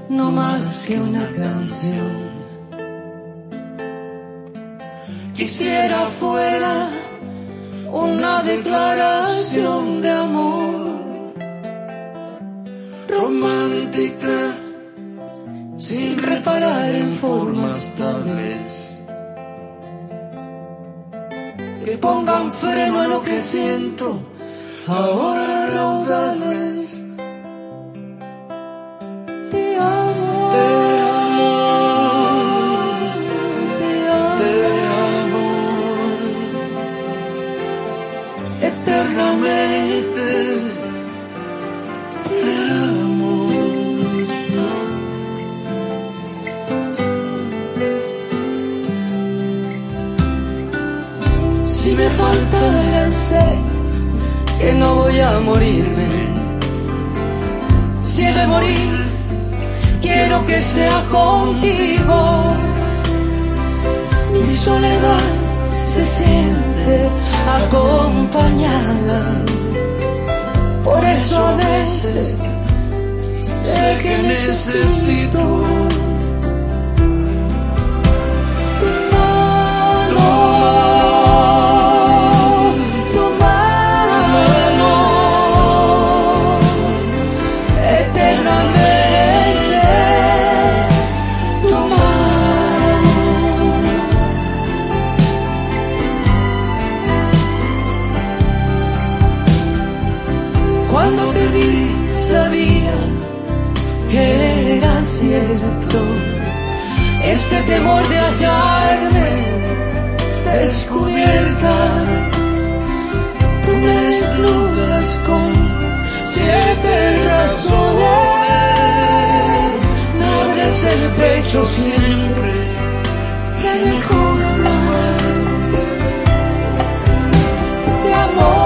no más que una canción. Quisiera fuera una declaración de amor, romántica, sin reparar en formas tales, que pongan freno a lo que siento ahora raudales. Te amo, te amo, te amo, eternamente te amo. Si me faltara sé que no voy a morirme. Si he de morir, quiero que sea contigo. Mi soledad se siente acompañada. Por eso a veces sé que necesito cuando te vi, sabía que era cierto este temor de hallarme descubierta. Tú me desnudas con 7 razones, me abres el pecho siempre que mejor más. De amor,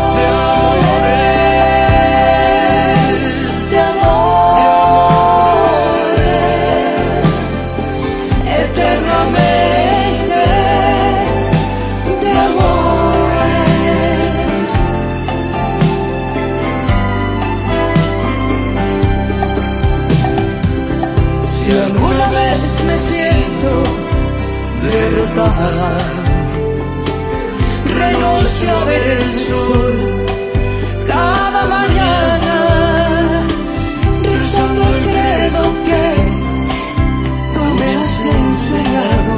si alguna vez me siento derrotada, renuncio a ver el sol cada mañana, rezando el credo que tú me has enseñado.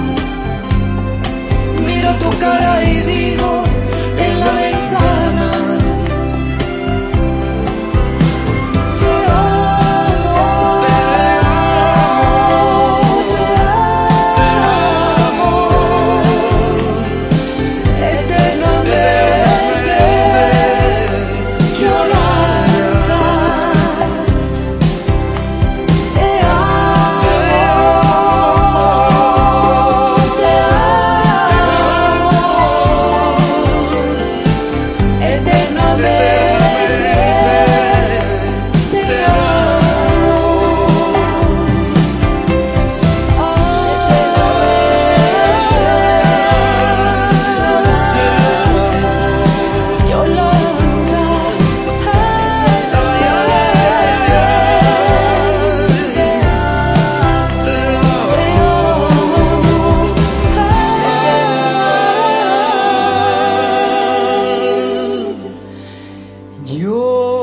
Miro tu cara y digo en la ventana, yo